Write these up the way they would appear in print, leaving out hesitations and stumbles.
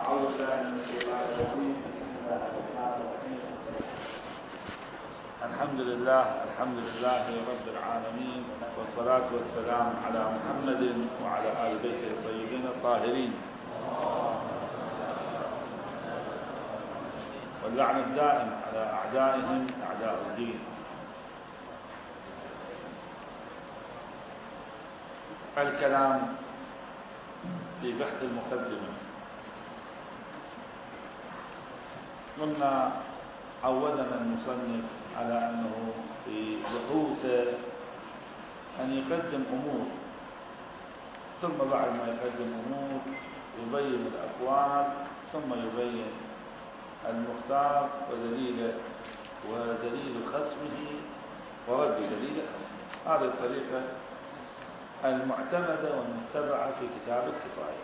أعوذ بالله من الشيطان الرجيم. بسم الله الرحمن الرحيم. الحمد لله رب العالمين، والصلاة والسلام على محمد وعلى آل بيته الطيبين الطاهرين، واللعن الدائم على أعدائهم أعداء الدين. الكلام في بحث المقدمة. قلنا عودنا المصنف على أنه في بحوثه أن يقدم أمور، ثم بعد ما يقدم أمور يبين الأقوال، ثم يبين المختار ودليل خصمه ورد دليل خصمه. هذه الطريقة المعتمدة والمتبعة في كتاب الكفاية.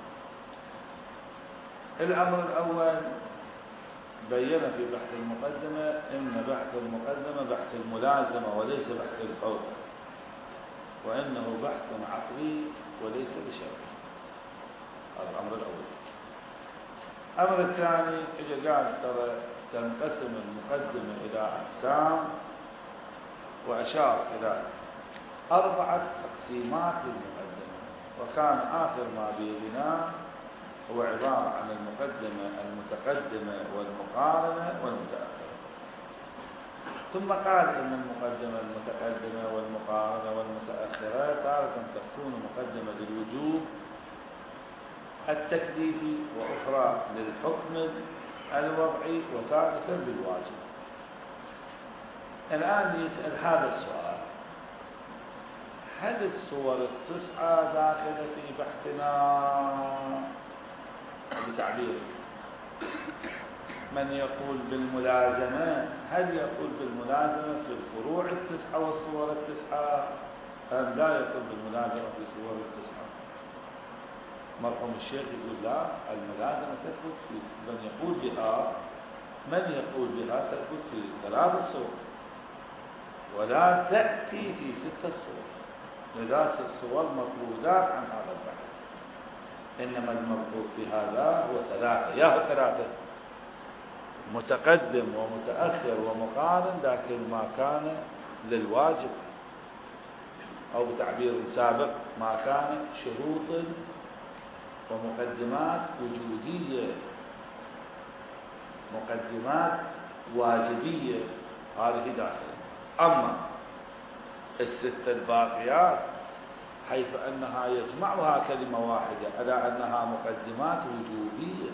الأمر الأول بين في بحث المقدمة أن بحث المقدمة بحث الملازمة وليس بحث القول، وأنه بحث عقلي وليس بشرعي. هذا الأمر الأول. الأمر الثاني إذا قال ترى تنقسم المقدمة إلى أقسام، وأشار إلى 4 تقسيمات للمقدمة، وكان آخر ما بيناه هو عبارة عن المقدمة المتقدمة والمقارنة والمتأخرة. ثم قال إن المقدمة المتقدمة والمقارنة والمتأخرة تارة تكون مقدمة للوجوب التكليفي، وأخرى للحكم الوضعي، وثالثا للواجب. الآن يسأل هذا السؤال: هل الصور 9 داخلة في بحثنا؟ بتعبير من يقول بالملازمة، هل يقول بالملازمة في الفروع 9 والصور 9 أم لا يقول بالملازمة في صور 9؟ مرحوم الشيخ يقول لا، الملازمة تثبت في من يقول بها تثبت في 3 صور، ولا تأتي في 6 صور. لذا 6 صور مطرودات عن هذا البحث، إنما المطلوب في هذا هو 3. هو 3: متقدم ومتأخر ومقارن، لكن ما كان للواجب، أو بتعبير سابق ما كان شروط ومقدمات وجودية، مقدمات واجبية، هذه داخل. أما 6 الباقيات حيث أنها يجمعها كلمة واحدة على أنها مقدمات وجوبية،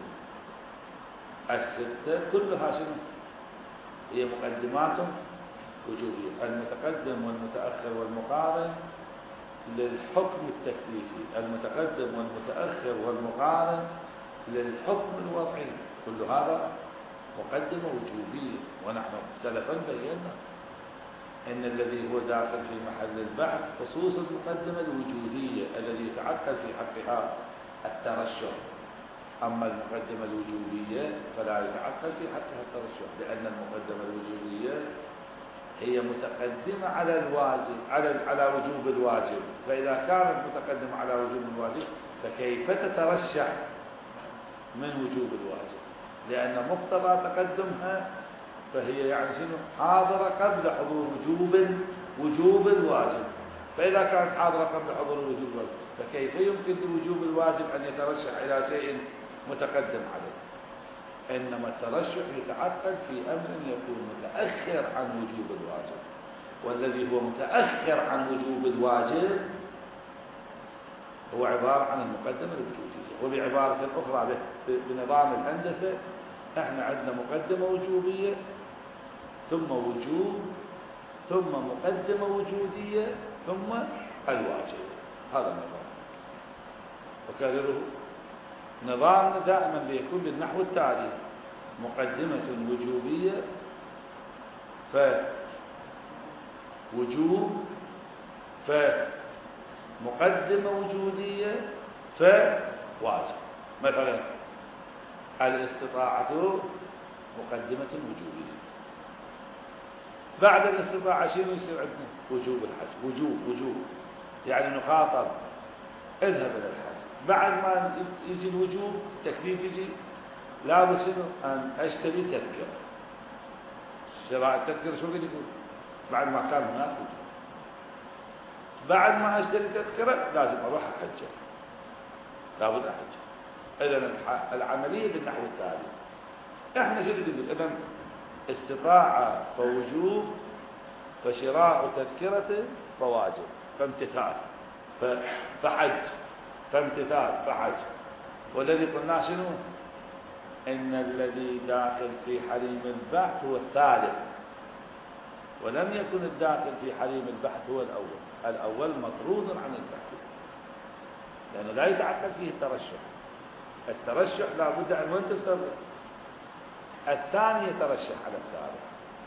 6 كلها شنو؟ هي مقدمات وجوبية. المتقدم والمتأخر والمقارن للحكم التكليفي، المتقدم والمتأخر والمقارن للحكم الوضعي، كل هذا مقدمة وجوبية. ونحن سلفا بينا إن الذي هو داخل في محل البحث خصوص المقدمة الوجودية الذي يتعقل في حقها الترشح. أما المقدمة الوجودية فلا يتعقل في حقها الترشح، لأن المقدمة الوجودية هي متقدمة على الواجب، على وجوب الواجب. فإذا كانت متقدمة على وجوب الواجب فكيف تترشح من وجوب الواجب؟ لأن مقتضى تقدمها فهي يعني شنو؟ حاضرة قبل حضور وجوب الواجب. فإذا كانت حاضرة قبل حضور وجوب الواجب فكيف يمكن لوجوب الواجب أن يترشح إلى شيء متقدم عليه؟ إنما الترشح يتعقد في أمر يكون متأخر عن وجوب الواجب، والذي هو متأخر عن وجوب الواجب هو عبارة عن المقدمة الوجودية. وبعبارة أخرى بنظام الهندسة احنا عندنا مقدمة وجوبية، ثم وجوب، ثم مقدمة وجودية، ثم الواجب. هذا النظام. وكرره نظامنا دائما بيكون بالنحو التالي: مقدمة وجوبية، فوجوب، فمقدمة وجودية، فواجب. مثلا الاستطاعة مقدمة وجوبية، بعد الاستطاعة شنو يصير عندنا؟ وجوب الحج. وجوب يعني نخاطب اذهب إلى الحج، بعد ما يجي الوجوب التكليف يجي لابد شنو أن أشتري تذكرة. شراء التذكرة شو يقول بعد ما كان هناك وجوب. بعد ما أشتري تذكرة لازم أروح أحجر، لابد أحجر. إذن العملية بالنحو التالي. إحنا شو نقول؟ إذن استطاعة فوجوب، فشراء تذكرة فواجب، فامتثال، فحج، فامتثال فحج. والذي قلنا شنو؟ إن الذي داخل في حريم البحث هو الثالث، ولم يكن الداخل في حريم البحث هو الأول. الأول مطرود عن البحث لأنه لا يتعقل فيه الترشح. الترشح لا بد أن وين تفترض؟ الثاني يترشح على الثالث،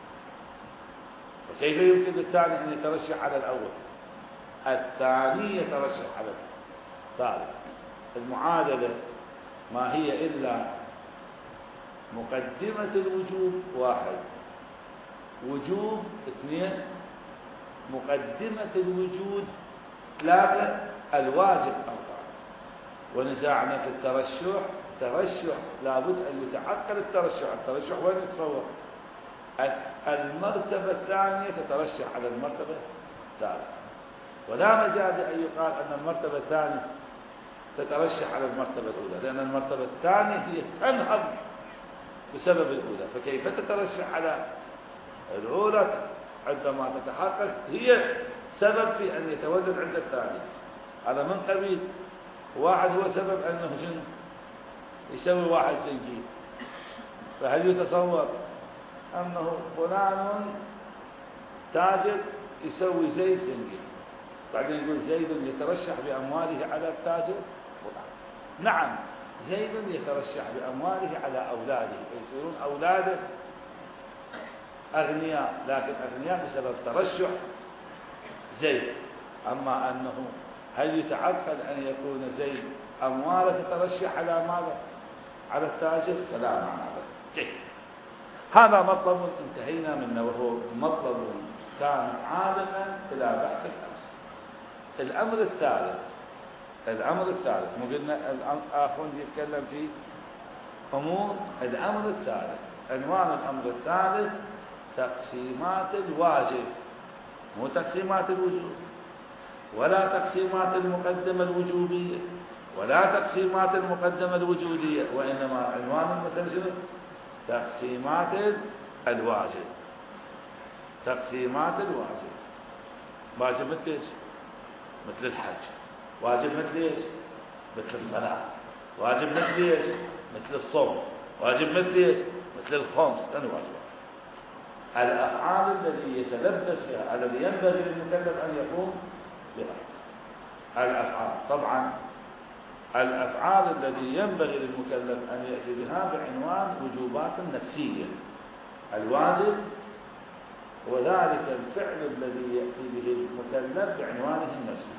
فكيف يمكن الثاني أن يترشح على الأول؟ الثاني يترشح على الثالث. المعادلة ما هي إلا مقدمة الوجوب 1، وجوب 2، مقدمة الوجود 3، الواجب 4. ونزاعنا في الترشح، ترشح لابد أن يتعقل الترشح. الترشح وين يتصور؟ المرتبة الثانية تترشح على المرتبة الثالثة، ولا مجال أن يقال أن المرتبة الثانية تترشح على المرتبة الأولى، لأن المرتبة الثانية هي تنهض بسبب الأولى. فكيف تترشح على الأولى عندما تتحقق هي سبب في أن يتوجد عند الثاني؟ على من قبيل واحد هو سبب أنه جن يسوي واحد زنجير، فهل يتصور أنه فلان تاجر يسوي زيد زنجير بعدين يقول زيد يترشح بأمواله على التاجر؟ نعم، زيد يترشح بأمواله على أولاده فيصيرون أولاده أغنياء، لكن أغنياء بسبب ترشح زيد. أما أنه هل يتعقل أن يكون زيد أمواله تترشح على ماذا؟ على التاجر؟ فلا معنى له. هذا مطلب انتهينا منه، وهو مطلب كان عالما إلى بحث الأمس. الأمر الثالث مو قلنا الآخرون يتكلم في أمور. الأمر الثالث، عنوان الأمر الثالث تقسيمات الواجب، مو تقسيمات الوجوب، ولا تقسيمات المقدمة الوجوبية، ولا تقسيمات المقدمة الوجودية، وإنما عنوان المسألة شنو؟ تقسيمات الواجب. تقسيمات الواجب. واجب مثل ايش؟ مثل الحج. واجب مثل ايش؟ مثل الصلاة. واجب مثل ايش؟ مثل الصوم. واجب مثل ايش؟ مثل الخمس. لأنه واجب. الأفعال التي يتلبس بها، الذي ينبغي للمكلف أن يقوم بها. الأفعال طبعا الأفعال التي ينبغي للمكلف أن يأتي بها بعنوان وجوبات نفسية. الواجب هو ذلك الفعل الذي يأتي به المكلف بعنوانه النفسي.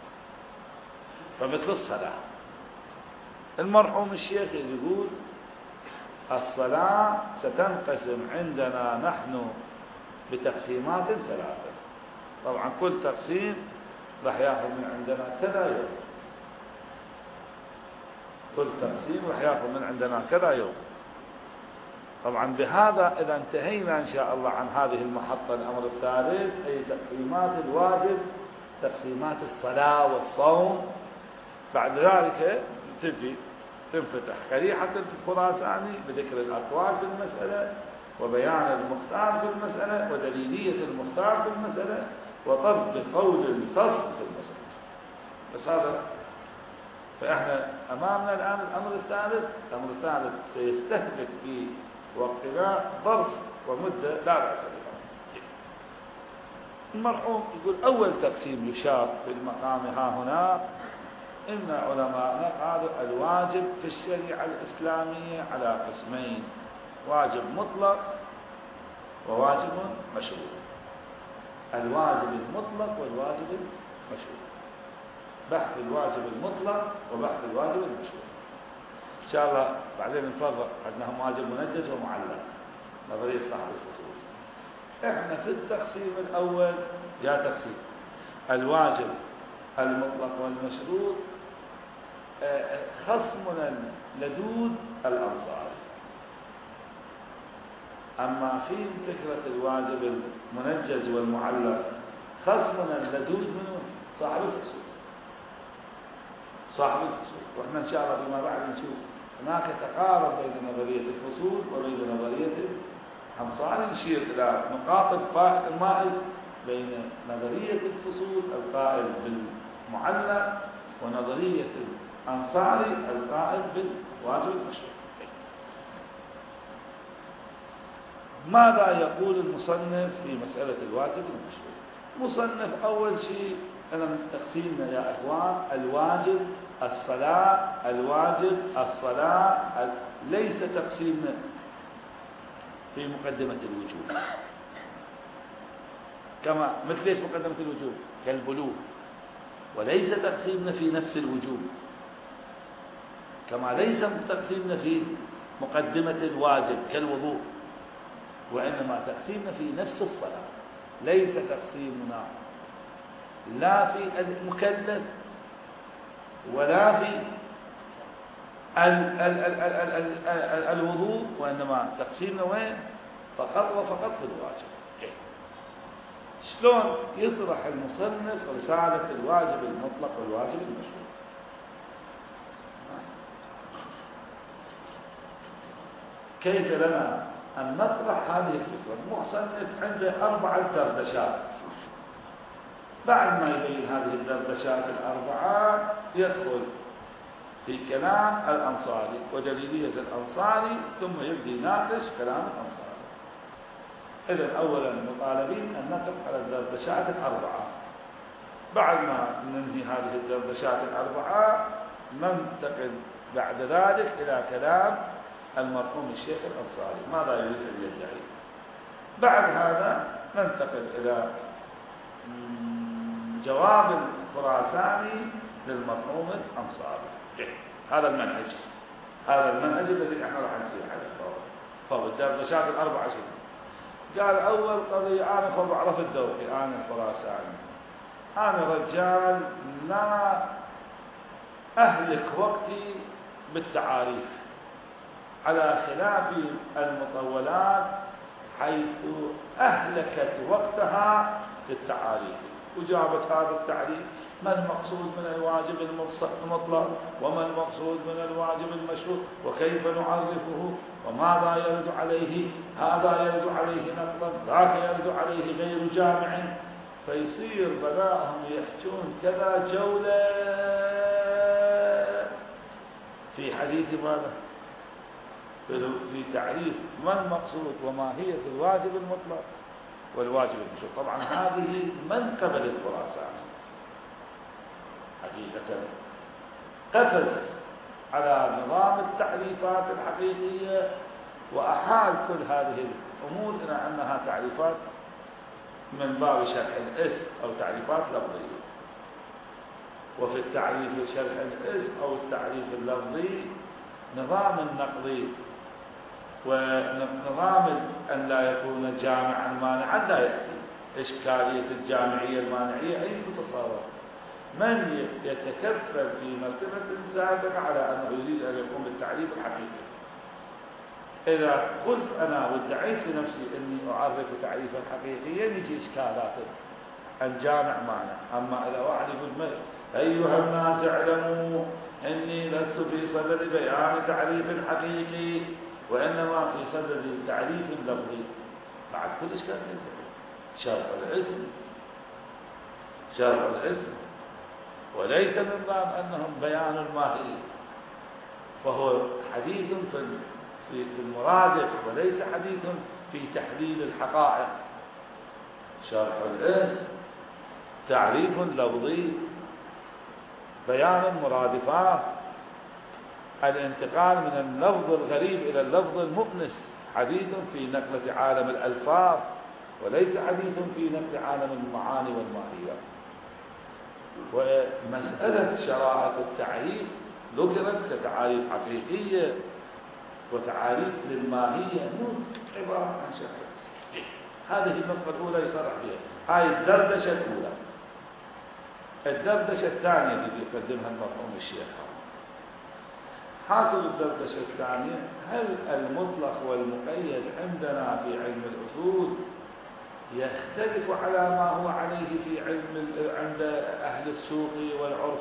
فمثل الصلاة، المرحوم الشيخ يقول الصلاة ستنقسم عندنا نحن بتقسيمات 3. طبعا كل تقسيم راح ياخذ من عندنا كذا يوم، كل تقسيم راح ياخذ من عندنا كذا يوم. طبعا بهذا إذا انتهينا إن شاء الله عن هذه المحطة. الأمر الثالث أي تقسيمات الواجب، تقسيمات الصلاة والصوم. بعد ذلك تنفتح شريحة الخراساني بذكر الأقوال في المسألة، وبيان المختار في المسألة، ودليلية المختار في المسألة، وطرد قول الفصل في المسألة. بس هذا فإحنا أمامنا الآن الأمر الثالث. الأمر الثالث سيستهلك في وقتنا ظرف ومدة لا بأس بها. المرحوم يقول أول تقسيم يشار في المقام ها هنا إن علماءنا قالوا الواجب في الشريعة الإسلامية على قسمين: واجب مطلق وواجب مشروط. الواجب المطلق والواجب المشروط. بحث الواجب المطلق وبحث الواجب المشروط إن شاء الله بعدين نفرق أنهم واجب منجز ومعلق، نظرية صاحب الفصول. إحنا في التقسيم الأول يا تقسيم الواجب المطلق والمشروط خصمنا اللدود الأنصاري. أما في فكرة الواجب المنجز والمعلق خصمنا اللدود منه صاحب الفصول، صاحب الفصول. وإحنا إن شاء الله فيما بعد نشوف هناك تقارب بين نظرية الفصول وبين نظرية الأنصاري، نشير إلى نقاط المائز بين نظرية الفصول القائل بالمعلق ونظرية الأنصاري القائل بالواجب المشروع. ماذا يقول المصنف في مسألة الواجب المشروع؟ مصنف أول شيء أنا تقسيمنا يا أخوان الواجب الصلاة، الواجب الصلاة ليس تقسيمنا في مقدمة الوجوب، كما مثل ليش مقدمة الوجوب كالبلوغ، وليس تقسيمنا في نفس الوجوب، كما ليس تقسيمنا في مقدمة الواجب كالوضوء، وإنما تقسيمنا في نفس الصلاة. ليس تقسيمنا لا في المكلف ولا في الوضوء، وإنما تقسيمنا وين؟ فقط وفقط في الواجب. شلون يطرح المصنف رسالة الواجب المطلق والواجب المشروع؟ كيف لنا أن نطرح هذه الفكرة؟ المصنف عنده 4 دردشات. بعد ما يبين هذه الدردشات ال4 يدخل في كلام الأنصاري ودليلية الأنصاري، ثم يبدأ يناقش كلام الأنصاري. إذن أولا مطالبين أن نقف على الدردشات ال4. بعد ما ننهي هذه الدردشات ال4 ننتقل بعد ذلك إلى كلام المرحوم الشيخ الأنصاري ماذا يريد أن يدعي. بعد هذا ننتقل إلى جواب الخراساني للمرحوم الأنصاري. هذا المنهج، هذا المنهج الذي احنا راح نسير عليه. فالدردشات ال4 شيء. قال أول قضية أنا بعرف الدوحي، أنا الخراساني، أنا رجال لا أهلك وقتي بالتعاريف، على خلاف المطولات حيث أهلكت وقتها في التعاريف. وجابت هذا التعريف: ما المقصود من الواجب المطلق، وما المقصود من الواجب المشروع، وكيف نعرفه، وماذا يرد عليه، هذا يرد عليه نقلا، ذاك يرد عليه غير جامع. فيصير بلاهم يحجون كذا جولة في حديث ماذا؟ في تعريف ما المقصود وماهية الواجب المطلق والواجب المشروع. طبعا هذه منقبة للخراساني حقيقة، قفز على نظام التعريفات الحقيقية وأحال كل هذه الأمور إلى أنها تعريفات من باب شرح الاسم أو تعريفات لفظية. وفي التعريف شرح الاسم أو التعريف اللفظي نظام النقضي ونظام أن لا يكون جامعا مانعا لا يأتي. إشكالية الجامعية المانعية أي تتصور؟ من يتكفل في مرتبة سابقة على أنه يريد أن يقوم بالتعريف الحقيقي؟ إذا قلت أنا وادعيت لنفسي أني أعرف تعريفا حقيقيا يجي إشكالات الجامع مانع. أما إذا واحد يقول أيها الناس اعلموا أني لست في صدد بيان تعريف حقيقي وإنما في صدد تعريف لفظي، بعد كل إشكال شرح الاسم، شرح الاسم، وليس من باب أنهم بيان الماهية، فهو حديث في المرادف وليس حديث في تحليل الحقائق. شرح الاسم تعريف لفظي، بيان مرادفات، الانتقال من اللفظ الغريب إلى اللفظ المؤنس، حديث في نقلة عالم الألفاظ وليس حديث في نقل عالم المعاني والماهيات. ومسألة شرائط التعريف ذكرت كتعاريف حقيقية وتعاريف للماهية، مو عبارة عن شرح. هذه النقطة الأولى يصرح بها، هاي الدردشة الأولى. الدردشة الثانية التي يقدمها المرحوم الشيخ حاصل الدردشة الثانية: هل المطلق والمقيد عندنا في علم الأصول يختلف على ما هو عليه في عند أهل السوق والعرف،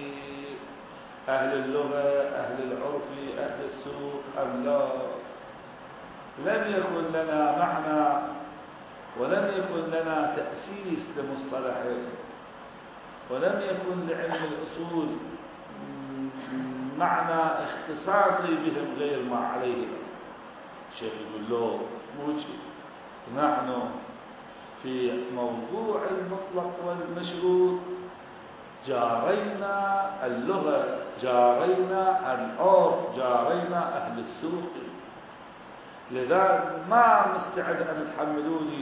أهل اللغة، أهل العرف، أهل السوق، أم لا؟ لم يكن لنا معنى ولم يكن لنا تأسيس لمصطلحه، ولم يكن لعلم الأصول معنى اختصاصي بهم غير ما عليه. الشيخ يقول له موجي، نحن في موضوع المطلق والمشروط جارينا اللغة، جارينا العرف، جارينا أهل السوق، لذا ما مستعد أن تحملوني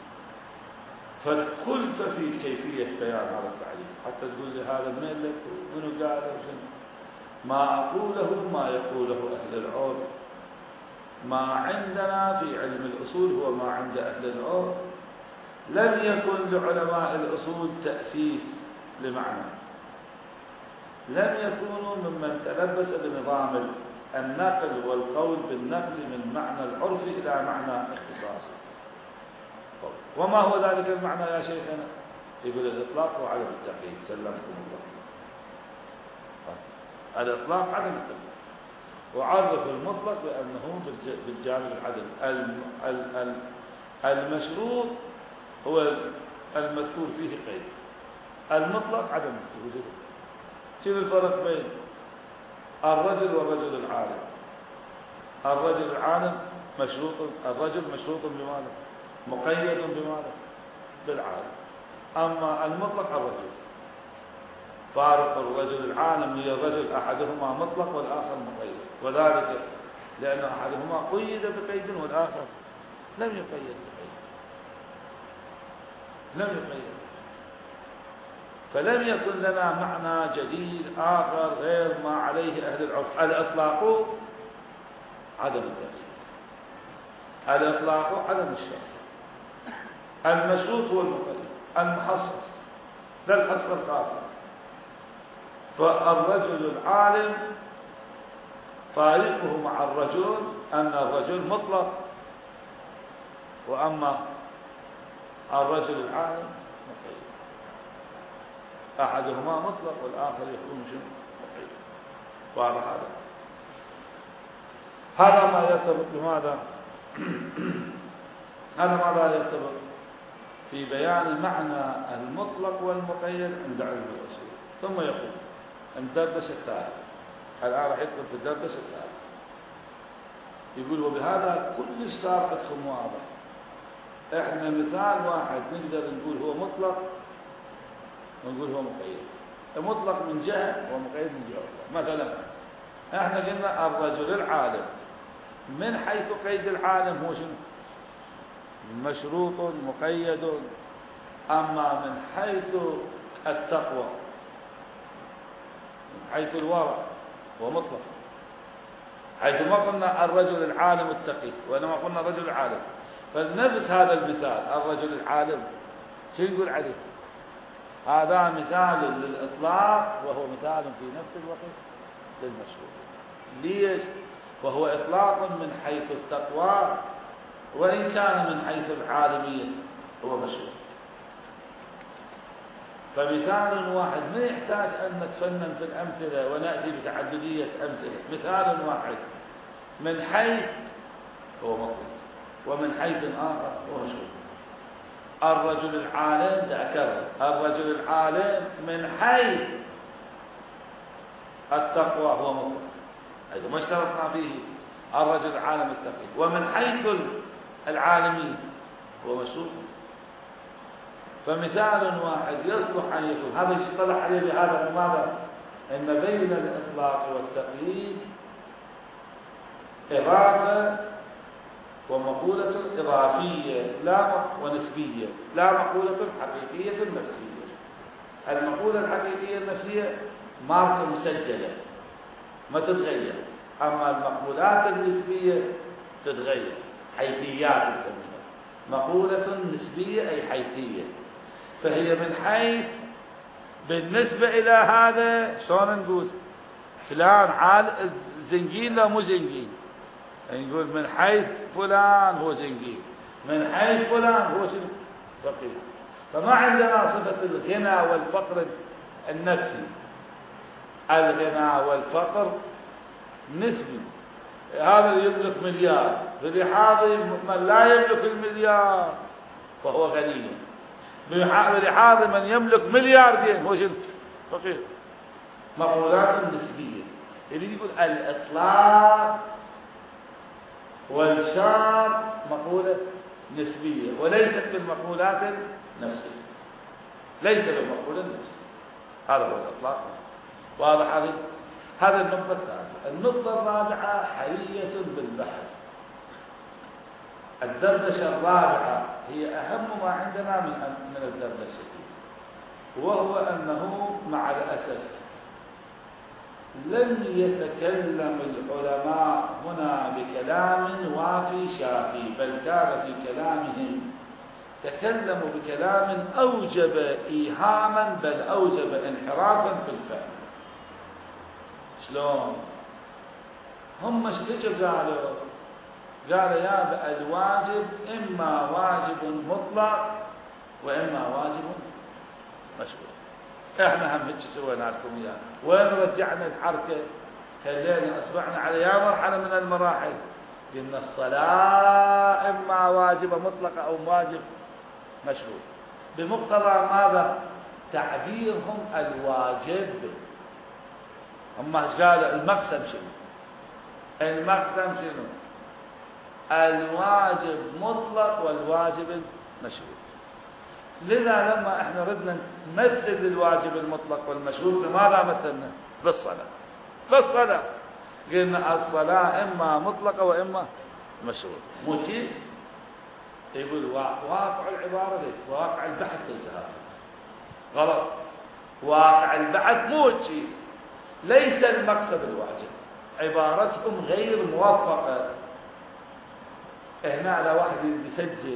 فالكلفة في كيفية بيان هذا التعريف، حتى تقول لي هذا من لك منو قال ما أقوله ما يقوله أهل العرف. ما عندنا في علم الأصول هو ما عند أهل العرف. لم يكن لعلماء الأصول تأسيس لمعنى، لم يكونوا ممن تلبس بنظام النقل والقول بالنقل من معنى العرف إلى معنى اختصاصي. وما هو ذلك المعنى يا شيخنا؟ يقول الإطلاق وعدم التقييد. سلمكم الله. الإطلاق عدم التقييد، وعرف المطلق بأنه بالجانب العدم. المشروط هو المذكور فيه قيد، المطلق عدم وجوده. شنو الفرق بين الرجل والرجل العالم؟ الرجل العالم مشروط، الرجل مشروط بماذا؟ مقيد بماذا؟ بالعالم. أما المطلق الرجل، فارق الرجل العالم هي الرجل أحدهما مطلق والآخر مقيد، وذلك لأن أحدهما قيد بقيد والآخر لم يقيد بقيد، لم يقيد. فلم يكن لنا معنى جديد آخر غير ما عليه أهل العرف. الإطلاق عدم التقييد، الإطلاق عدم الشرط، المشروط هو المقيد، المخصص لا الحصر الخاص. فالرجل العالم فارقه مع الرجل أن الرجل مطلق، وأما الرجل العالم مقيد، أحدهما مطلق والآخر يكون مقيد. واضح هذا ما يرتبط بماذا؟ هذا ماذا يرتبط في بيان معنى المطلق والمقيد عند علم الأصول. ثم يقول الدردشة الثالث، الآن راح يدخل في الدردشة الثالث. يقول وبهذا كل صار عندكم واضح. احنا مثال واحد نقدر نقول هو مطلق ونقول هو مقيد. المطلق من جهة ومقيد من جهة أخرى. مثلا احنا قلنا الرجل العالم، من حيث قيد العالم هو شنو؟ مشروط مقيد. أما من حيث التقوى، من حيث الورع هو مطلق، حيث ما قلنا الرجل العالم التقي وإنما قلنا الرجل العالم. فنفس هذا المثال الرجل العالم شو نقول عليه؟ هذا مثال للإطلاق وهو مثال في نفس الوقت للمشروط. ليش؟ وهو إطلاق من حيث التقوى، وإن كان من حيث العالمية هو مشروط. فمثال واحد ما يحتاج أن نتفنن في الأمثلة ونأتي بتعددية أمثلة. مثال واحد من حيث هو مطلق، ومن حيث آخر هو مشروط. الرجل العالم تأكد، الرجل العالم من حيث التقوى هو مطلق، أيضا ما اشترطنا فيه الرجل العالم التقي. ومن حيث العالمي هو مشروط. فمثال واحد يصلح أن يكون هذا يصطلح عليه بهذا لماذا؟ أن بين الإطلاق والتقييد إضافة ومقولة إضافية لا ونسبية، لا مقولة حقيقية نفسية. المقولة الحقيقية النفسية ماركة مسجلة ما تتغير، أما المقولات النسبية تتغير، حيثيات نسميها. مقولة نسبية أي حيثية، فهي من حيث بالنسبة إلى هذا شلون نقول فلان زنجين لا مو زنجين، يعني نقول من حيث فلان هو زنجين، من حيث فلان هو شنو؟ فقير. فما عندنا صفة الغنى والفقر النفسي. الغنى والفقر نسبي. هذا اللي يملك مليار برحاض من لا يملك المليار فهو غني، برحاض من يملك مليار دين هو شنو؟ فقير. مقولات نسبية. اللي يقول الإطلاق والشرط مقولة نسبية وليست بالمقولات النفسية، ليس بالمقولة النفسية. هذا هو الإطلاق. واضح هذه؟ هذا النقطة الثالثة. النقطة الرابعة حيية بالبحث. الدردشة الرابعة هي أهم ما عندنا من الدردشة، وهو أنه مع الأسف لم يتكلم العلماء هنا بكلام وافي شافي، بل كان في كلامهم تكلموا بكلام أوجب إيهاما بل أوجب انحرافا في الفهم. شلون؟ هم ايش قالوا يا الواجب إما واجب مطلق وإما واجب مشروط. احنا هم هيك سوينا لكم اياه، وين رجعنا الحركه؟ خلينا اصبحنا على يا مرحله من المراحل قلنا الصلاه اما واجبه مطلقه او واجب مشروط، بمقتضى ماذا؟ تعبيرهم الواجب. هم ايش قالوا؟ المقسم شنو؟ المقسم شنو؟ الواجب مطلق والواجب مشروط. لذا لما احنا ردنا نمثل الواجب المطلق والمشروط، بماذا مثلنا؟ بالصلاة. قلنا الصلاة إما مطلقة وإما مشروط. موتي يقول واقع العبارة ليس، واقع البحث ليس هذا، غلط. واقع البحث موتي ليس المقصد الواجب، عبارتهم غير موفقة. هنا على واحد يسجل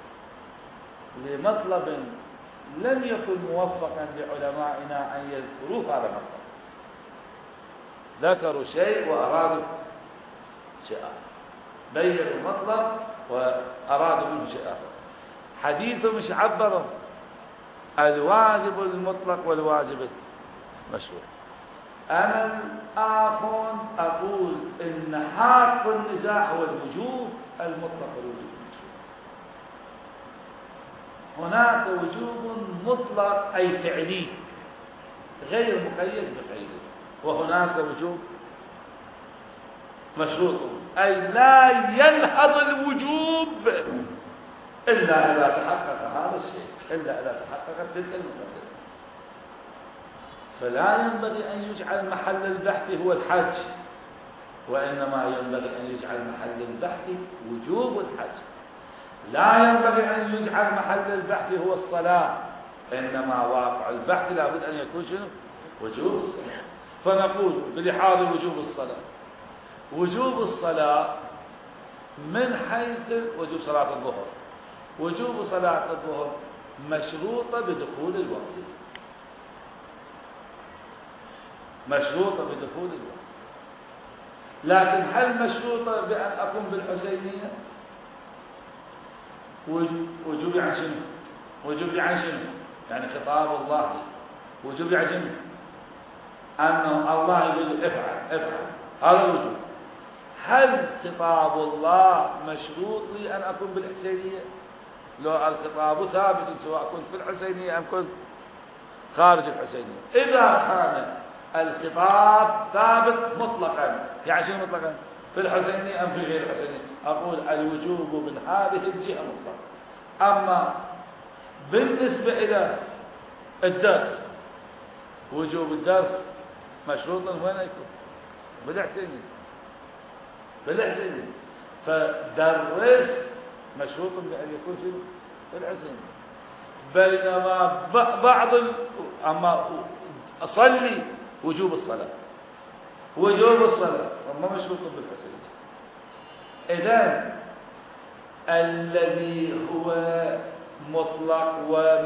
لمطلب لم يكن موفقا لعلمائنا أن يذكروه هذا المطلب، ذكروا شيء وأرادوا شيء آخر، بيّنوا المطلب وأرادوا منه شيء آخر. حديثه مش عبره الواجب المطلق والواجب المشروط. أنا الآخر أقول إن حق النزاع هو الوجوب المطلق والوجوب. هناك وجوب مطلق أي فعلي غير مقيد بقيده، وهناك وجوب مشروط أي لا ينهض الوجوب إلا إذا تحقق هذا الشيء، إلا إذا تحققت تلك المقدمة. فلا ينبغي أن يجعل محل البحث هو الحج، وإنما ينبغي أن يجعل محل البحث وجوب الحج. لا ينبغي أن يجعل محل البحث هو الصلاة، إنما واقع البحث لابد أن يكون شنو؟ وجوب الصلاة. فنقول بلحاظ وجوب الصلاة، وجوب الصلاة من حيث وجوب صلاة الظهر، وجوب صلاة الظهر مشروطة بدخول الوقت، مشروطة بدخول الوقت. لكن هل مشروطة بأن أقوم بالحسينية؟ وجوب عن شنو؟ وجوب عن شنو؟ يعني خطاب الله وجوب عن شنو؟ أنه الله يقول افعل هذا الوجوب. هل خطاب الله مشروط لي أن أكون بالحسينية؟ لو الخطاب ثابت سواء كنت في الحسينية أم كنت خارج الحسينية. إذا كان الخطاب ثابت مطلقا، يعني شنو مطلقا؟ في الحسينية أم في غير الحسينية؟ أقول الوجوب من هذه الجهة مطلق. أما بالنسبة إلى الدرس، وجوب الدرس مشروطا وين يكون؟ بالحسينية. فدرس مشروط بأن يكون في الحسينية. بينما أما أصلي وجوب الصلاة وما مشروط بالحسينية. إذن الذي هو مطلق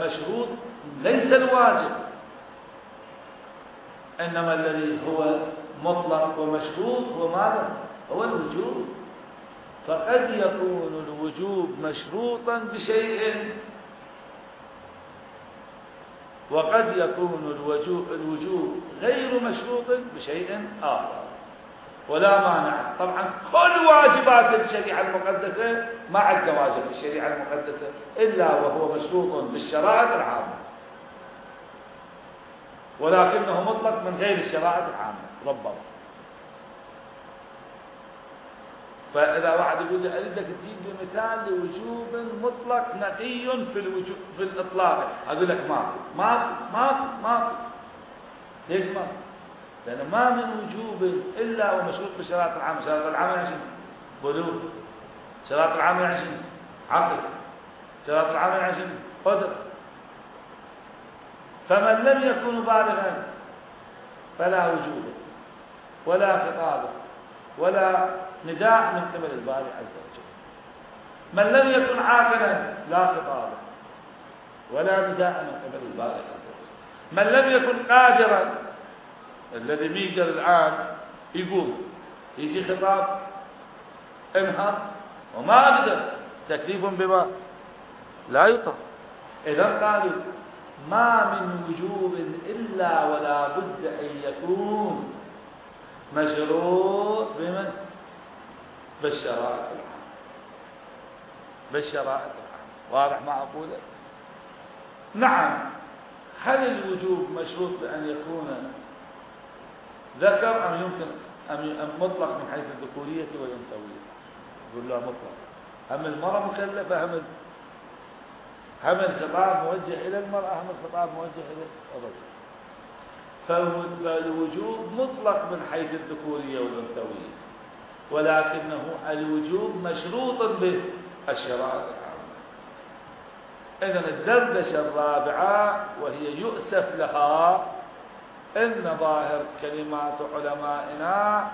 ومشروط ليس الواجب، إنما الذي هو مطلق ومشروط هو ماذا؟ هو الوجوب. فقد يكون الوجوب مشروطا بشيء، وقد يكون الوجوب غير مشروط بشيء آخر، ولا مانع. طبعا كل واجبات الشريعة المقدسة ما عندنا واجب في الشريعة المقدسة إلا وهو مشروط بالشرائع العامة، ولكنه مطلق من غير الشرائع العامة ربما. فإذا واحد يقول لي أريدك تجيب لي مثال لوجوب مطلق نقي في الإطلاق، أقول لك ما في. ليش ما في؟ لأن ما من وجوب إلا ومشروط بالشرائع العامة. الشرائع العامة يعني شنو؟ بلوغ. الشرائع العامة يعني شنو؟ عقل. الشرائع العامة يعني شنو؟ قدر. فمن لم يكن بالغا فلا وجوب ولا خطاب ولا نداء من قبل الباري عز وجل. من لم يكن عاقلا لا خطاب ولا نداء من قبل الباري عز وجل. من لم يكن قادرا، الذي بيقدر الآن يقوم، يجي خطاب انهض وما أقدر، تكليف بما لا يطاق. إذا قالوا ما من وجوب إلا ولا بد أن يكون مشروط بمن؟ بالشرائع العامة. بالشرائع العامة. واضح ما أقوله؟ نعم. هل الوجوب مشروط بأن يكون ذكر أم يمكن أم مطلق من حيث الذكورية والأنثوية؟ يقول لا مطلق. هم المرأة مكلفة، هم الخطاب موجه إلى المرأة، هم الخطاب موجه إلى الرجل. فالوجوب مطلق من حيث الذكورية والأنثوية، ولكنه الوجوب مشروط بالشرائع العامة. إذن الدردشة الرابعة وهي يؤسف لها إن ظاهر كلمات علمائنا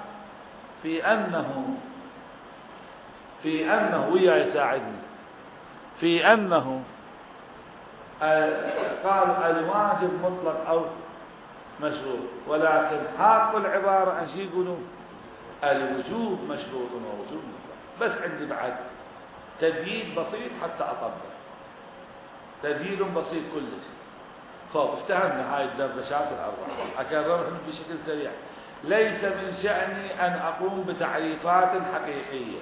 في أنه ويا يساعدني في أنه قالوا الواجب مطلق أو مشروط، ولكن حاق العبارة أن يقولوا الوجوب مشروط ووجوب مطلق. بس عندي بعد تبيين بسيط حتى أطبق، تبيين بسيط كل شيء. خب افتهمنا هاي الدردشات الأربعة، أكررهم بشكل سريع. ليس من شأني أن أقوم بتعريفات حقيقية.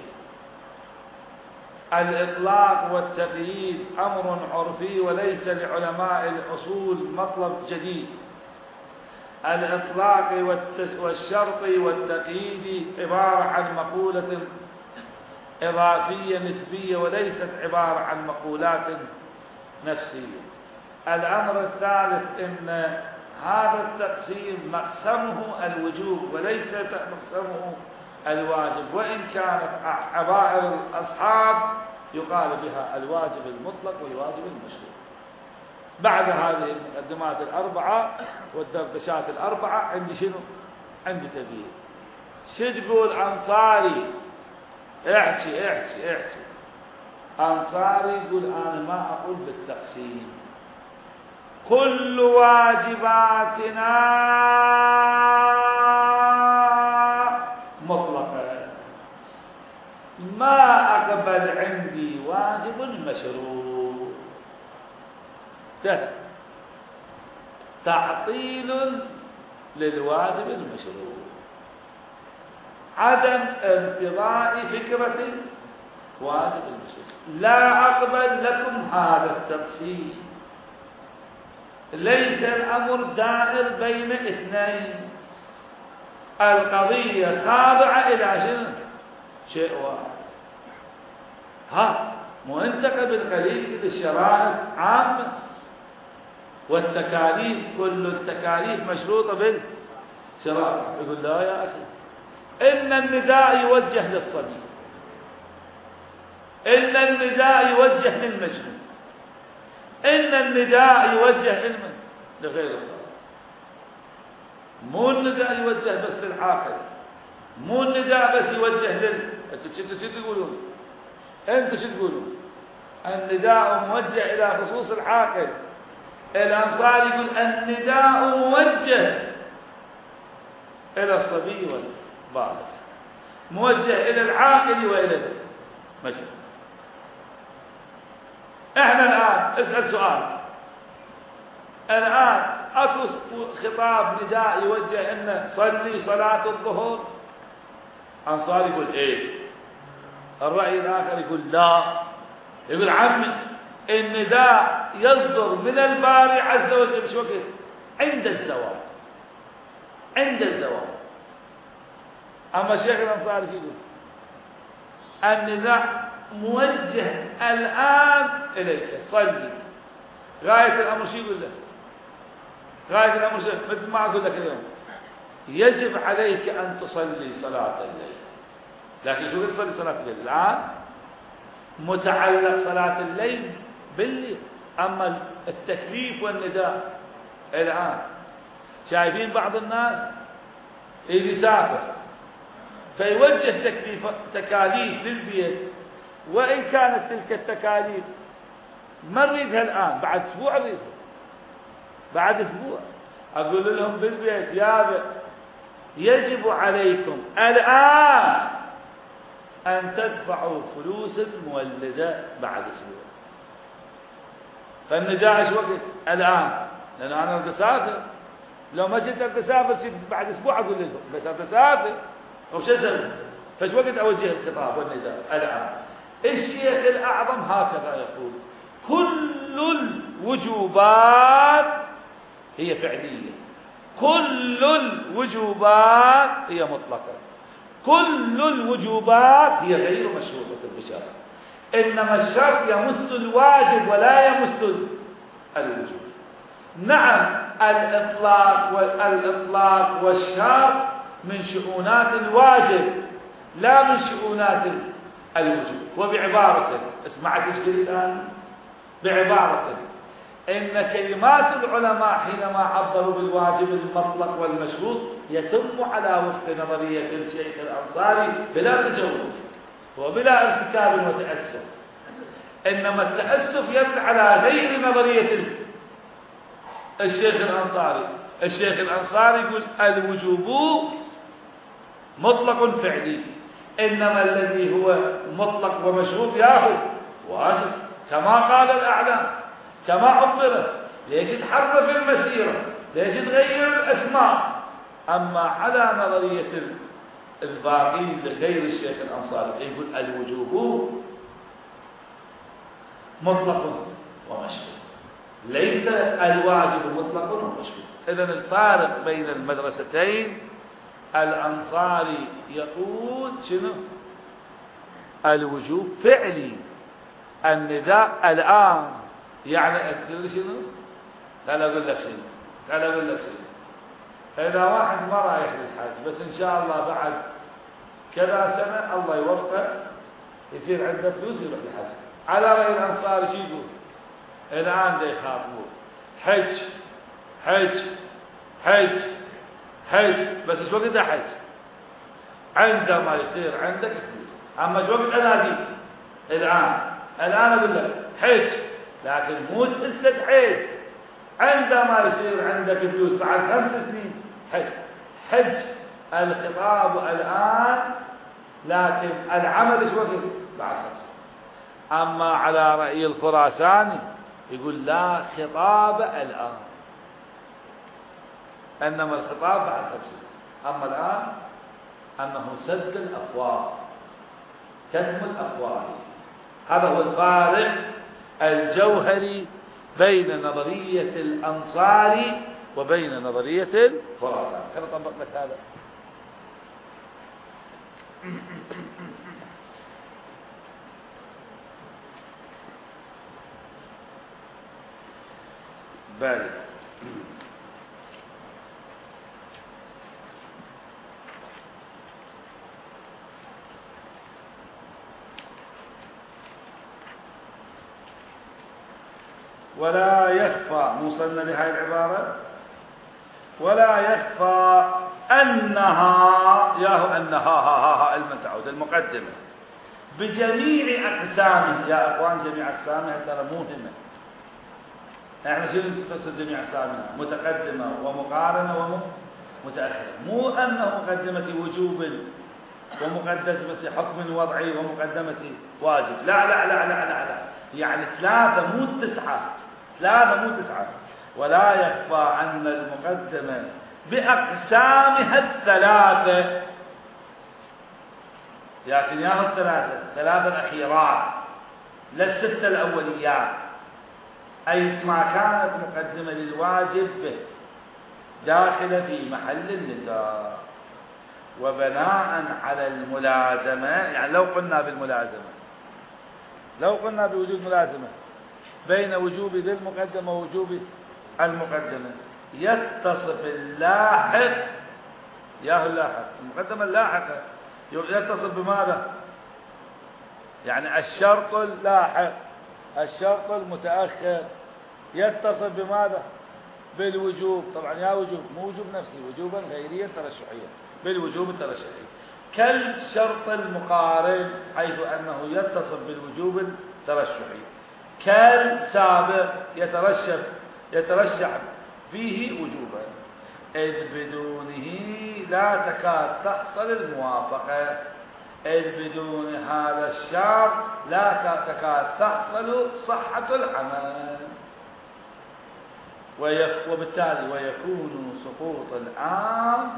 الإطلاق والتقييد أمر عرفي وليس لعلماء الأصول مطلب جديد. الإطلاق والشرط والتقييد عبارة عن مقولة إضافية نسبية وليست عبارة عن مقولات نفسية. الأمر الثالث إن هذا التقسيم مقسمه الوجوب وليس مقسمه الواجب، وإن كانت عبائر الأصحاب يقال بها الواجب المطلق والواجب المشروط. بعد هذه المقدمات الأربعة والدردشات الأربعة عندي شنو؟ عندي تبيين. شو تقول أنصاري؟ احكي. أنصاري يقول أنا ما أقول بالتقسيم، كل واجباتنا مطلقة، ما أقبل عندي واجب مشروط. ده تعطيل للواجب المشروط، عدم انتظاء فكرة واجب المشروط. لا أقبل لكم هذا التقسيم. ليس الأمر دائر بين اثنين، القضية خاضعة إلى شنو؟ شيء واحد. مو انت قبل قليل الشرائع عامة والتكاليف، كل التكاليف مشروطة بالشرائع. يقول لا يا أخي، إن النداء يوجه للصبي، إن النداء يوجه للمجنون، إن النداء يوجه لغير الله. مو النداء يوجه بس للعاقل، مو النداء بس يوجه انتوا شو تقولون؟ انتوا شو تقولون؟ النداء موجه إلى خصوص العاقل. الأنصار يقول النداء موجه إلى الصبي والبالغ، موجه إلى العاقل وإلى المجنون. احنا الآن اسأل سؤال، الآن اكو خطاب نداء يوجه إنه صلي صلاة الظهر، أنصار يقول إيه، الرأي الآخر يقول لا، يقول عمي النداء يصدر من الباري عز وجل شو وقت؟ عند الزوال، عند الزوال. أما الشيخ الأنصاري شو يقول؟ النداء موجه الآن إليك، صلي. غاية الأمر شو يقول له؟ غاية الأمر شو؟ مثل ما أقول لك اليوم يجب عليك أن تصلي صلاة الليل، لكن شو تصلي صلاة الليل الآن؟ متعلق صلاة الليل بالليل. أما التكليف والنداء الآن، شايفين بعض الناس اللي يسافر فيوجه تكاليف للبيت، وإن كانت تلك التكاليف ما نريدها الآن، بعد أسبوع نريدها، بعد أسبوع. أقول لهم بالبيت يا يجب عليكم الآن أن تدفعوا فلوس المولدة بعد أسبوع. فالنداء ايش وقت؟ الآن، لأنه أنا أتسافر. لو ما كنت أتسافر بعد أسبوع أقول لهم بس أتسافر وش أسوي؟ فايش وقت أوجه الخطاب والنداء؟ الآن. الشيخ الأعظم هكذا يقول: كل الوجوبات هي فعلية، كل الوجوبات هي مطلقة، كل الوجوبات هي غير مشروطة بشرط، إنما الشرط يمس الواجب ولا يمس الوجوب. نعم الإطلاق والشرط من شؤونات الواجب لا من شؤونات الوجوب. وبعبارة، اسمعت ايش قلت الآن؟ بعبارة إن كلمات العلماء حينما عبروا بالواجب المطلق والمشروط يتم على وفق نظرية الشيخ الأنصاري بلا تجوز وبلا ارتكاب وتأسف. إنما التأسف يدل على غير نظرية الشيخ الأنصاري. الشيخ الأنصاري يقول الوجوب مطلق فعلي، إنما الذي هو مطلق ومشروط ياخذ واجب، كما قال الأعلام، كما عبرت. ليش تحرف المسيرة؟ ليش تغير الأسماء؟ أما على نظرية الباقين لغير الشيخ الأنصاري يقول الوجوب مطلق ومشروط، ليس الواجب مطلق ومشروط. إذن الفارق بين المدرستين، الأنصاري يقول شنو؟ الوجوب فعلي، النداء الآن. يعني تدري شنو؟ تعال أقول لك شنو، تعال أقول لك شنو. إذا واحد ما رايح للحج بس إن شاء الله بعد كذا سنة الله يوفقه يصير عنده فلوس يروح للحج، على رأي الأنصاري شو يقول؟ الآن دا يخاطبون حج حج حج حج، بس ايش وقت حج؟ عندما يصير عندك فلوس. اما ايش وقت اناديك؟ الان اقول لك حج، لكن مو تحسد حج، عندما يصير عندك فلوس بعد 5 سنين حج. حج الخطاب الان، لكن العمل ايش وقت؟ بعد 5 سنين. اما على رأي الخراساني يقول لا خطاب الان، انما الخطاب بعد 5 سنين. اما الان انه سد الافواه، كتم الافواه. هذا هو الفارق الجوهري بين نظرية الأنصاري وبين نظرية الخراساني. كيف أطبق لك هذا؟ بالي ولا يخفى، موصلنا لهذه العبارة، ولا يخفى أنها أنها المتعود المقدمة بجميع أقسامه. يا أخوان جميع أقسامها ترى مهمة. احنا شنو نفسر جميع أقسامها؟ متقدمة ومقارنة متأخر، مو أنه مقدمة وجوب ومقدمة حكم وضعي ومقدمة واجب، لا لا لا لا لا, لا. يعني 3 مو 9، 3 مو 9. ولا يخفى أن المقدمة بأقسامها 3، لكن ياخذ 3 الأخيرات لا ال6 الأوليات، أي ما كانت مقدمة للواجب داخلة في محل النزاع. وبناء على الملازمة، يعني لو قلنا بالملازمة، لو قلنا بوجود ملازمة بين وجوب ذي المقدمة ووجوب المقدمة، يتصف اللاحق، ياهو اللاحق المقدمة اللاحقة يتصف بماذا؟ يعني الشرط اللاحق، الشرط المتأخر يتصف بماذا؟ بالوجوب. طبعا يا وجوب مو وجوب نفسي، وجوبا غيريا ترشحيا، بالوجوب الترشحي. كالشرط المقارن حيث أنه يتصف بالوجوب الترشحي، كالسابق يترشح فيه وجوبا، إذ بدونه لا تكاد تحصل الموافقة، إذ بدون هذا الشرط لا تكاد تحصل صحة العمل. وبالتالي ويكون سقوط العام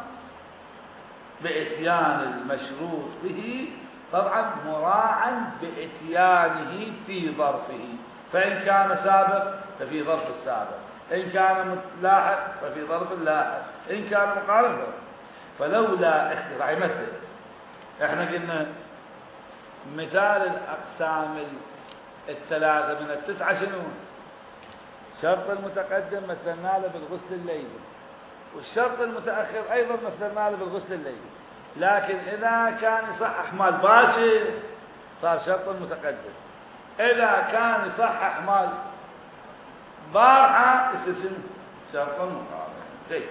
بإتيان المشروط به، طبعا مراعا بإتيانه في ظرفه، فإن كان سابق ففي ظرف السابق، إن كان لاحق ففي ظرف اللاحق، إن كان مقارن. فلولا راح يمثل، احنا قلنا مثال الأقسام 3 من 9 شنو؟ الشرط المتقدم مثلنا له بالغسل الليلي، والشرط المتأخر أيضا مثلنا له بالغسل الليلي، لكن إذا كان يصحح مال باكر صار شرط متقدم، إذا كان يصحح مال بارحة يصير شرط مقارن. جيد.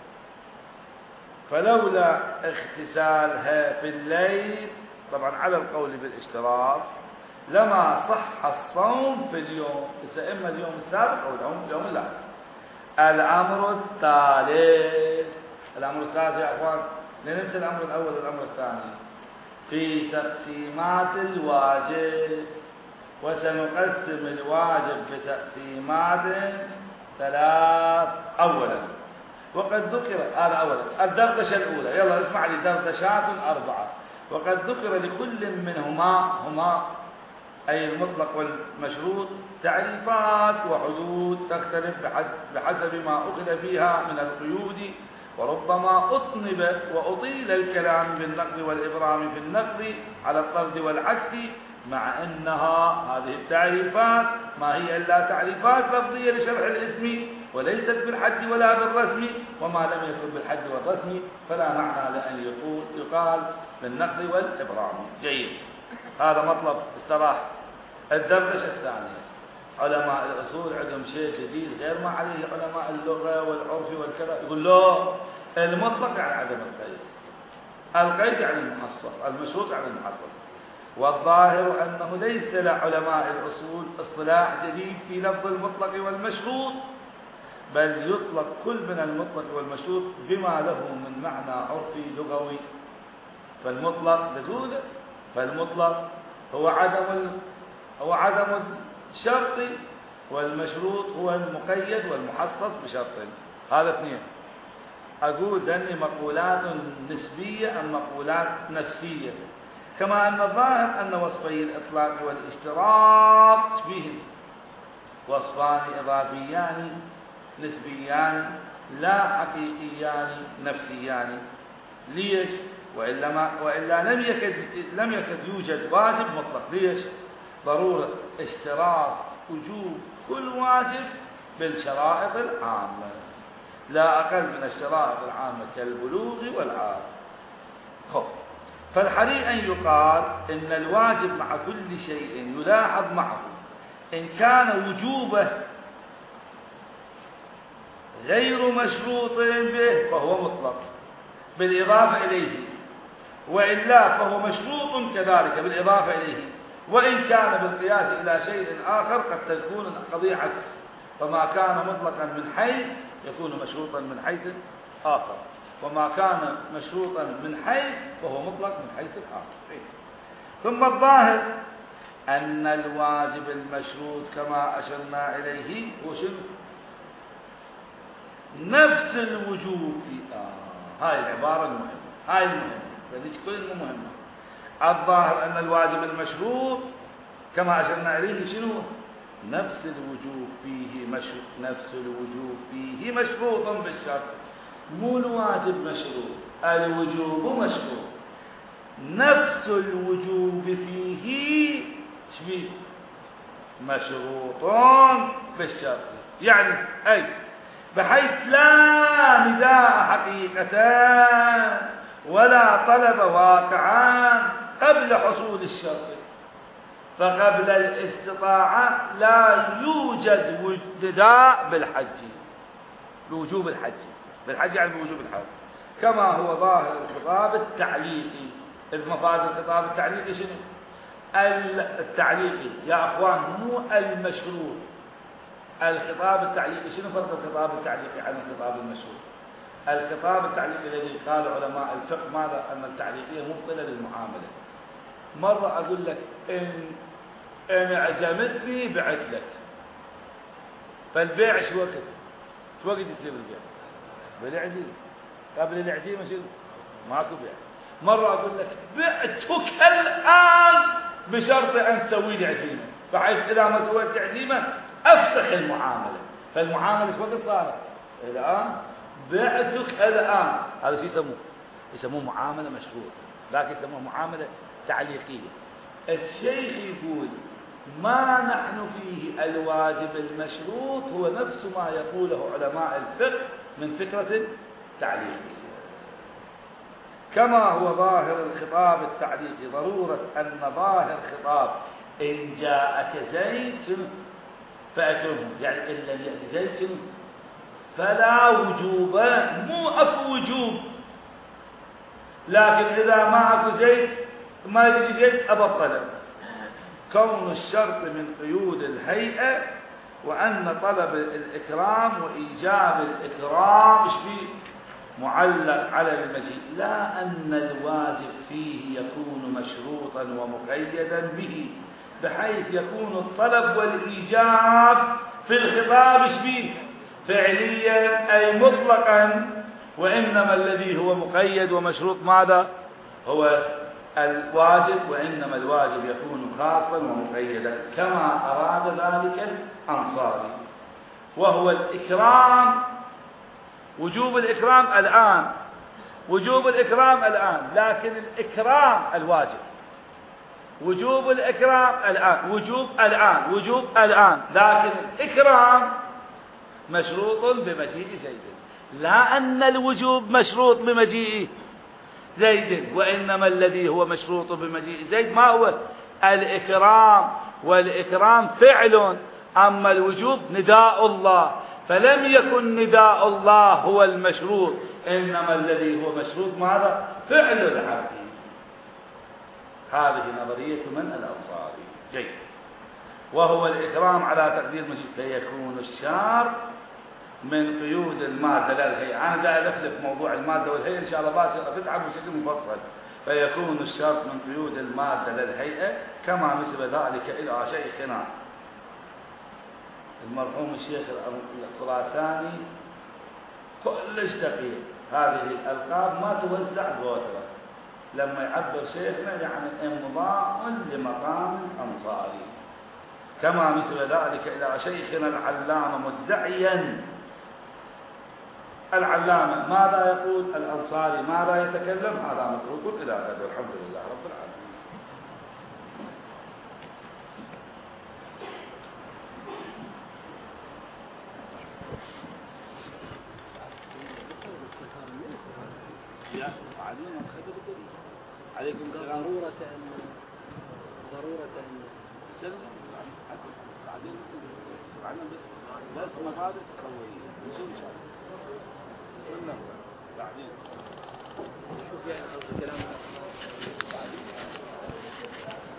فلولا اغتسالها في الليل، طبعا على القول بالاشتراط، لما صح الصوم في اليوم، إما اليوم السابق أو اليوم اللاحق. الأمر الثالث، الأمر الثالث يا أخوان، لننسى الأمر الأول والأمر الثاني في تقسيمات الواجب، وسنقسم الواجب بتقسيمات 3. أولا، وقد ذكر هذا أولا الدردشة الأولى، يلا اسمع لي، دردشات 4. وقد ذكر لكل منهما أي المطلق والمشروط تعريفات وحدود تختلف بحسب ما أخذ فيها من القيود، وربما أطنب وأطيل الكلام بالنقد والإبرام في النقد على الطرد والعكس، مع أنها هذه التعريفات ما هي إلا تعريفات لفظية لشرح الاسم، وليست بالحد ولا بالرسم، وما لم يكن بالحد والرسم فلا معنى لأن يقال بالنقد والإبرام. جيد، هذا مطلب استراح. الدردشة الثانية، علماء الأصول عندهم شيء جديد غير ما عليه علماء اللغة والعرف والكذا، يقول له المطلق يعني عدم القيد، القيد يعني المحصص، المشروط يعني المحصص. والظاهر أنه ليس لعلماء الأصول اصطلاح جديد في لفظ المطلق والمشروط، بل يطلق كل من المطلق والمشروط بما له من معنى عرفي لغوي. فالمطلق هو عدم الشرط، والمشروط هو المقيد والمحصص بشرط. هذا 2. أقول ذني مقولات نسبية أم مقولات نفسية، كما أن الظاهر أن وصفي الإطلاق والاشتراط فيهم وصفان إضافيان نسبيان لا حقيقيان نفسيان. ليش؟ وإلا لم يكد يوجد واجب مطلق. ليش؟ ضرورة اشتراط وجوب كل واجب بالشرائط العامة، لا أقل من الشرائط العامة كالبلوغ والعار. فالحري أن يقال إن الواجب مع كل شيء يلاحظ معه إن كان وجوبه غير مشروط به فهو مطلق بالإضافة إليه، وإلا فهو مشروط كذلك بالإضافة إليه، وإن كان بالقياس إلى شيء آخر قد تكون القضية عكس، فما كان مطلقا من حيث يكون مشروطا من حيث آخر. وما كان مشروطا من حيث فهو مطلق من حيث الآخر. ثم الظاهر أن الواجب المشروط كما أشرنا إليه هو شنو؟ نفس الوجوب في هاي العبارة المهمة، هاي المهمة، هذيك كل مهمة. الظاهر أن الواجب المشروط كما أشرنا إليه شنو؟ نفس الوجوب فيه مشروط بالشرط، مو الواجب مشروط، الوجوب مشروط. نفس الوجوب فيه شبيه مشروط بالشرط، يعني أي بحيث لا نداء حقيقة ولا طلب واقعا قبل حصول الشرط. فقبل الاستطاعة لا يوجد نداء بالحج، بوجوب الحج، بالحج يعني بوجوب الحج، كما هو ظاهر الخطاب التعليقي. المفاد الخطاب التعليقي شنو؟ التعليقي يا أخوان مو المشروط. الخطاب التعليقي شنو فرق الخطاب التعليقي عن الخطاب المشروط؟ الخطاب التعليقي الذي قال علماء الفقه ماذا؟ أن التعليقية مبطلة للمعاملة. مرة أقول لك إن عزمتني بعت لك، فالبيع شو وقت؟ شو وقت يصير البيع؟ بالعزيمة. قبل العزيمة شنو؟ ماكو بيع. مرة أقول لك بعتك الآن بشرط أن تسوي لي عزيمة، بحيث إذا ما سويت عزيمة أفسخ المعاملة. فالمعاملة شو وقت صارت؟ الآن. بعتك الآن، هذا شو يسموه معاملة مشروطة، لكن يسموه معاملة تعليقية. الشيخ يقول ما نحن فيه الواجب المشروط هو نفس ما يقوله علماء الفقه من فكرة تعليقية. كما هو ظاهر الخطاب التعليقي ضرورة أن ظاهر خطاب إن جاءك زيد فأكرمه، يعني إن لم يأتي زيد فلا وجوب، مو أف وجوب، لكن إذا ما أكو زيد ما يجي زيد أبطل. كون الشرط من قيود الهيئة، وأن طلب الإكرام وإيجاب الإكرام فيه معلق على المجيء، لا أن الواجب فيه يكون مشروطا ومقيدا به، بحيث يكون الطلب والإيجاب في الخطاب فيه فعليا أي مطلقا، وإنما الذي هو مقيد ومشروط ماذا؟ هو الواجب، وإنما الواجب يكون خاصا ومقيدا كما أراد ذلك الأنصاري، وهو الإكرام، وجوب الإكرام الآن، وجوب الإكرام الآن، لكن الإكرام الواجب، وجوب الإكرام الآن، وجوب الآن، وجوب الآن، لكن الإكرام مشروط بمجيء زيد، لا أن الوجوب مشروط بمجيء زيد، وإنما الذي هو مشروط بمجيء زيد ما هو؟ الإكرام، والإكرام فعل، أما الوجوب نداء الله، فلم يكن نداء الله هو المشروط، إنما الذي هو مشروط ماذا؟ فعل العبد. هذه نظرية من؟ الأنصاري. جيد. وهو الإكرام على تقدير مجيء، فيكون الشرط من قيود المادة لا الهيئة. أنا دا ألفلف موضوع المادة والهيئة إن شاء الله باكر أتعب بشكل مفصل. فيكون الشرط من قيود المادة لا الهيئة كما نسب ذلك إلى شيخنا المرحوم الشيخ الخراساني كلش دقيق. هذه الألقاب ما توزع بوترة، لما يعبر شيخنا يعني امضاء لمقام أنصاري، كما نسب ذلك إلى شيخنا العلامة مدعيا. العلامة ماذا يقول؟ الأنصاري ماذا يتكلم؟ هذا متروك إلى غد، والحمد لله رب العالمين. عليكم السلام. ضرورة بعدين بس مبادئ تسويها نشوف ان شاء الله. بعدين شوف يعني قصد كلام بعدين